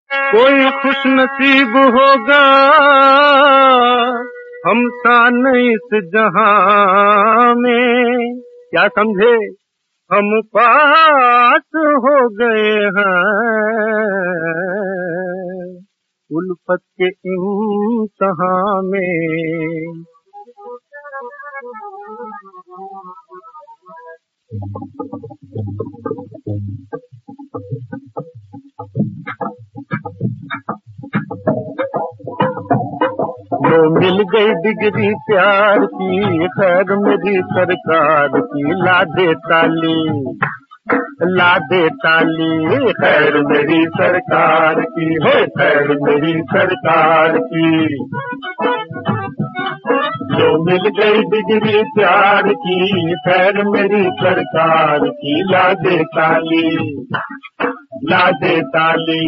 कोई खुश नसीब होगा हम सान इस जहां में। क्या समझे, हम पास हो गए हैं उल्फत के इम्तिहान में। लो मिल गई डिग्री प्यार की, खैर मेरी सरकार की, ला दे ताली ला दे ताली, खैर मेरी सरकार की, हो खैर मेरी सरकार की। लो मिल गई डिग्री प्यार की, खैर मेरी सरकार की, ला दे ताली ला दे ताली।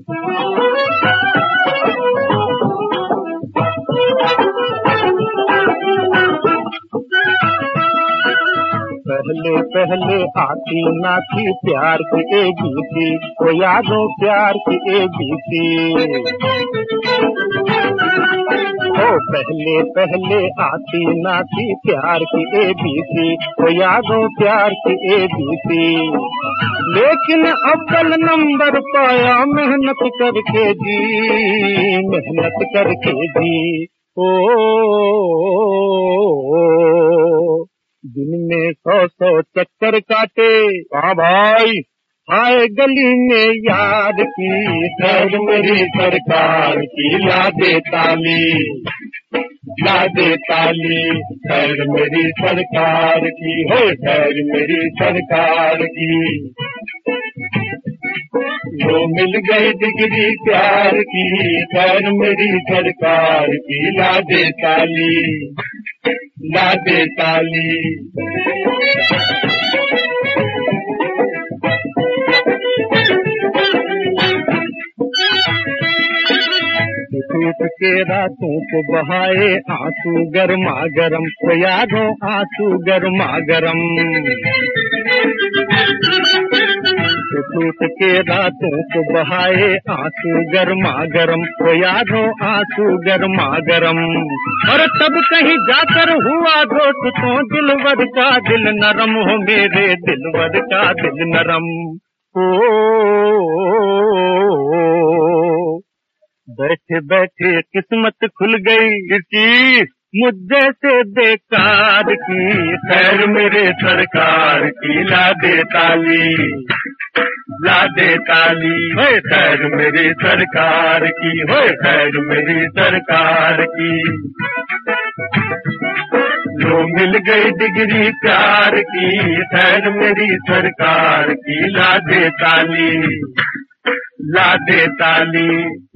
पहले पहले आती ना थी प्यार की एबीसी, वो यादों प्यार की एबीसी। ओ पहले पहले आती ना थी प्यार की एबीसी, वो यादों प्यार की एबीसी। लेकिन अव्वल नंबर पाया मेहनत करके जी, मेहनत करके जी। ओ दिन में 100 चक्कर काटे, हाँ भाई, आए गली में याद की, खैर मेरी सरकार की, ला दे ताली ला दे ताली, खैर मेरी सरकार की, हो खैर मेरी सरकार की। वो मिल गई डिग्री प्यार की, खैर मेरी सरकार की, ला दे ताली ला दे ताली। टूट के रातों को बहाए आंसू गरमा गरम, तो यादों आंसू गरमा गरम। टूट के रातों को बहाए आंसू गरमा गरम, तो यादों आंसू गरमा गरम। और तब कहीं जाकर हुआ दोस्तों दिलवर का दिल नरम, हो मेरे दिलवर का दिल नरम। बैठे बैठे किस्मत खुल गई इसकी, मुझे से बेकार की, खैर मेरे सरकार की, ला दे ताली ला दे ताली, हो खैर मेरी सरकार की, हो खैर मेरी सरकार की। जो मिल गई डिग्री प्यार की, खैर मेरी सरकार की, ला दे ताली ला दे ताली।